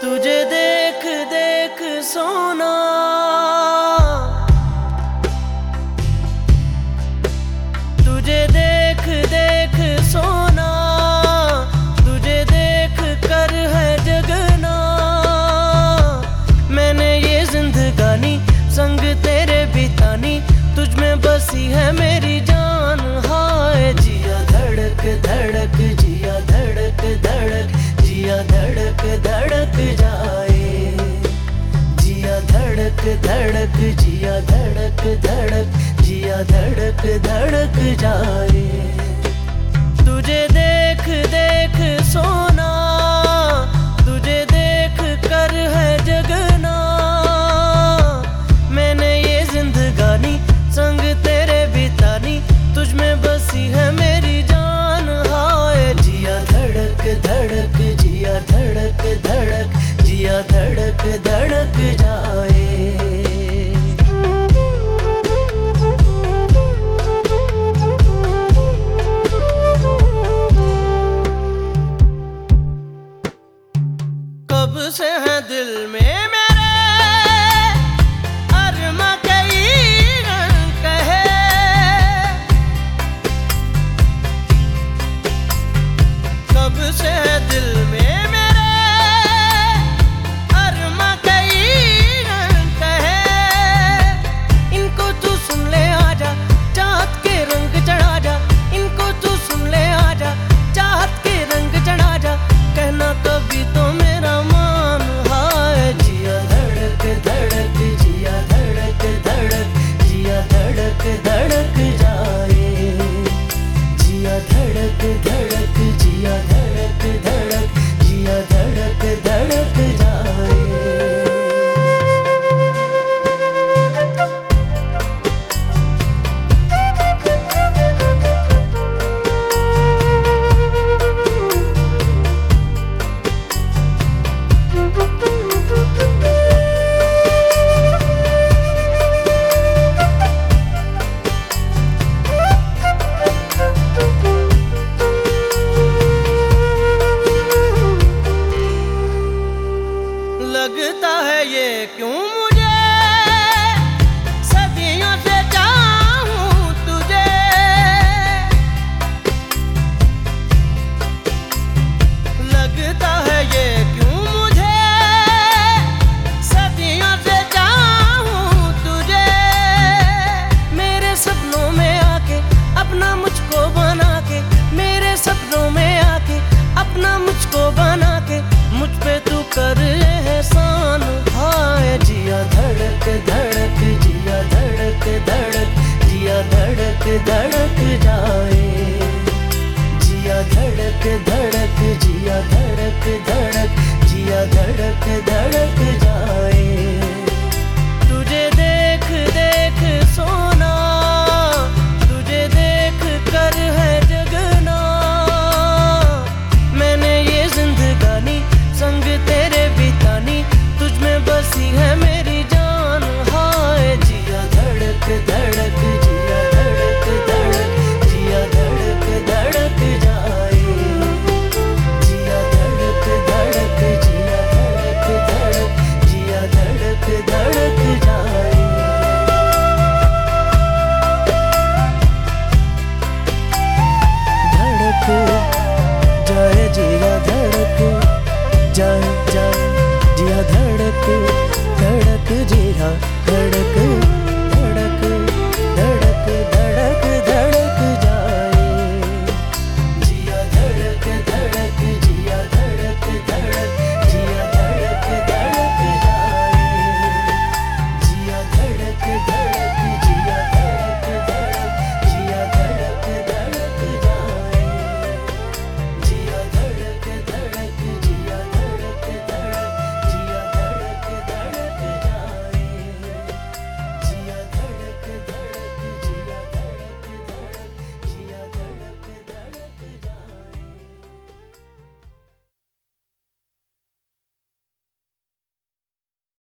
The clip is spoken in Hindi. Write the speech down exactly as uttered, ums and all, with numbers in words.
तुझे देख देख सोना, तुझे देख देख सोना, तुझे देख कर है जगना। मैंने ये जिंदगानी संग तेरे बितानी, तुझ में बसी है मेरी जान। हाय जिया धड़क धड़क, जिया धड़क धड़क, जिया धड़क धड़क जाए। जिया धड़क धड़क, जिया धड़क धड़क, जिया धड़क धड़क जाए। तुझे देख देख सोना, तुझे देख कर है जगना। मैंने ये जिंदगानी संग तेरे बितानी, तुझ में बसी है मेरी जान। हाय जिया धड़क धड़क, जिया धड़क धड़क, जिया धड़क धड़क जाए। कब से है दिल में मेरे अरमा कई रंग कहे। कब से है दिल में मेरे अरमा कई रंग कहे। इनको तू सुन ले आजा, चाहत के रंग चढ़ा जा। इनको तू सुन ले आजा, चाहत के रंग चढ़ा जा। कहना कभी तो मेरा मान। हाय जिया धड़क धड़क, जिया धड़क धड़क, जिया धड़क धड़क जाए। जिया धड़क धड़क, जिया धड़क धड़क, जिया धड़क धड़क जाए। लगता है ये क्यों मुझे सदियों से चाहूं तुझे। लगता है ये क्यों मुझे सदियों से चाहूं तुझे। मेरे सपनों में आके अपना मुझको बना के, मेरे सपनों में आके अपना मुझको बना के, मुझ पे तू कर एहसान। हाय जिया धड़क धड़क, जिया धड़क धड़क, जिया धड़क धड़क जाए। जिया धड़क धड़क, जिया धड़क धड़क, जिया धड़क धड़क जाए।